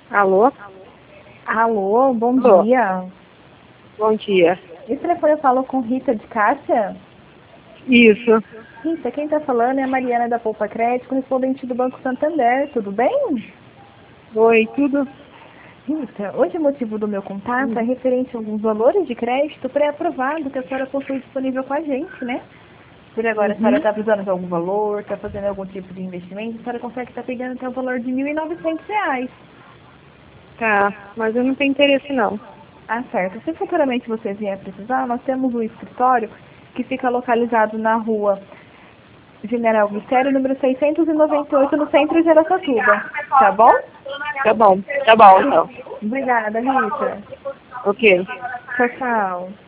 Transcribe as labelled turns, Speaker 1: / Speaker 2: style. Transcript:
Speaker 1: Alô?
Speaker 2: Alô, bom
Speaker 1: Alô.
Speaker 2: dia.
Speaker 1: Bom dia.
Speaker 2: Esse telefone eu falo com Rita de Cássia?
Speaker 1: Isso.
Speaker 2: Rita, quem está falando é a Mariana da Poupa Crédito, correspondente do Banco Santander, tudo bem?
Speaker 1: Oi, tudo?
Speaker 2: Rita, hoje o motivo do meu contato é referente a alguns valores de crédito pré-aprovado que a senhora possui disponível com a gente, né? Por agora a senhora está precisando de algum valor, está fazendo algum tipo de investimento, a senhora consegue estar pegando até o valor de R$ 1.900.
Speaker 1: Tá, mas eu não tenho interesse não.
Speaker 2: Ah, certo. Se futuramente você vier precisar, nós temos um escritório que fica localizado na rua General Glicério, número 698, no centro de Araçatuba. Tá bom?
Speaker 1: Tá bom então.
Speaker 2: Obrigada, Rita.
Speaker 1: Ok.
Speaker 2: Tchau, tchau.